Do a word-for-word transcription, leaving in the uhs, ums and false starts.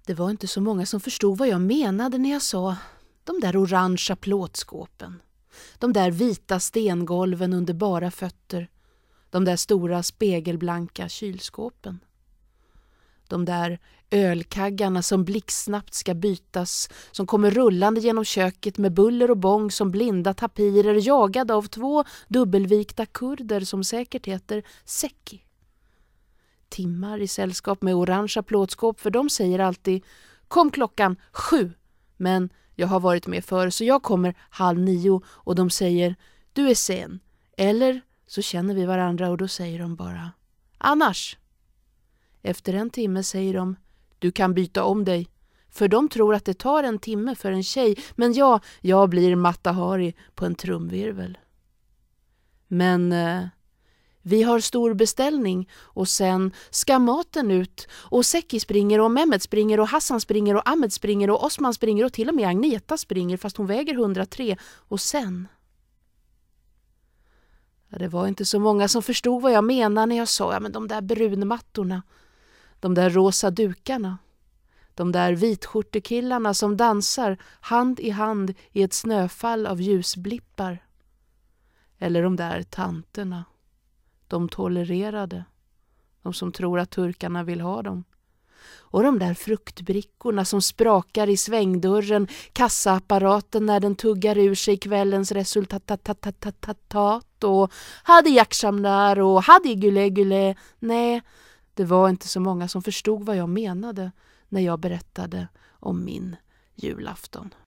Det var inte så många som förstod vad jag menade när jag sa de där orangea plåtskåpen, de där vita stengolven under bara fötter, de där stora spegelblanka kylskåpen. De där ölkaggarna som blixtsnabbt ska bytas, som kommer rullande genom köket med buller och bång som blinda tapirer, jagade av två dubbelvikta kurder som säkert heter Säcki. Timmar i sällskap med orangea plåtskåp, för de säger alltid kom klockan sju, men jag har varit med förr så jag kommer halv nio och de säger du är sen. Eller så känner vi varandra och då säger de bara annars. Efter en timme säger de du kan byta om dig. För de tror att det tar en timme för en tjej, men jag, jag blir Matahari på en trumvirvel. Men eh, vi har stor beställning och sen ska maten ut och Säcki springer och Mehmet springer och Hassan springer och Ahmed springer och Osman springer och till och med Agneta springer fast hon väger hundratre och sen... Ja, det var inte så många som förstod vad jag menade när jag sa ja, men de där brunmattorna, de där rosa dukarna, de där vitskjortekillarna som dansar hand i hand i ett snöfall av ljusblippar. Eller de där tanterna, de tolererade, de som tror att turkarna vill ha dem. Och de där fruktbrickorna som sprakar i svängdörren, kassaapparaten när den tuggar ur sig kvällens resultat och hade jakshamnar och hade gule gule. Nej, det var inte så många som förstod vad jag menade när jag berättade om min julafton.